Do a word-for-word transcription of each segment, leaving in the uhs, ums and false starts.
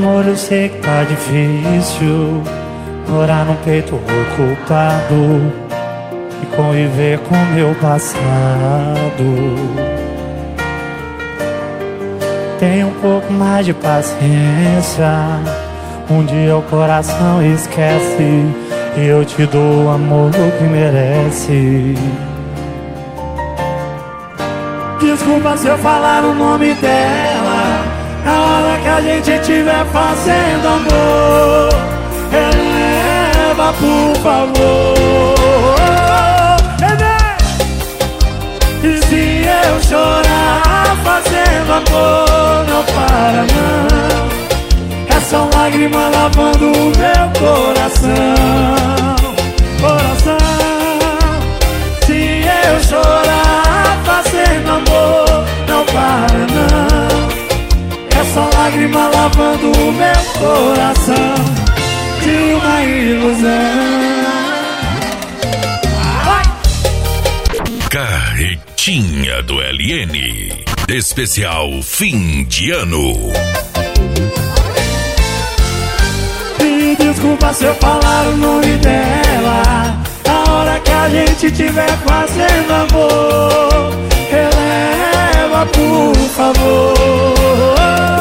amor, eu sei que tá difícil morar num peito ocupado e conviver com meu passado. Tenha um pouco mais de paciência, um dia o coração esquece e eu te dou o amor que merece. Desculpa se eu falar o nome dela na hora que a gente estiver fazendo amor. Releva, por favor. E se eu chorar fazendo amor, não para não. É só lágrima lavando o meu coração. Coração. Se eu chorar fazendo amor, não para não. É só lágrima lavando o meu coração de uma ilusão. Carretinha do L N, especial fim de ano. Me desculpa se eu falar o nome dela na hora que a gente estiver fazendo amor. Releva, por favor.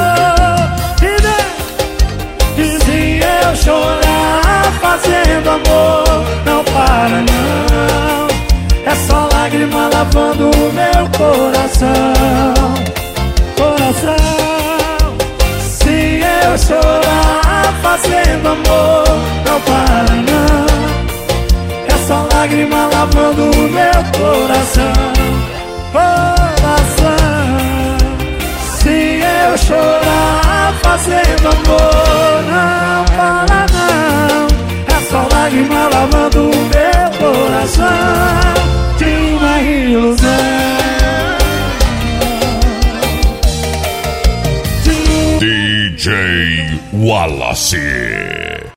E se eu chorar fazendo amor, não para não. É só lágrima lavando o meu coração. Coração. Se eu chorar fazendo amor, não para não. É só lágrima lavando o meu coração. Coração. Se eu chorar fazendo amor, não para não. É só lágrima lavando o meu coração de uma ilusão. D J Wallace.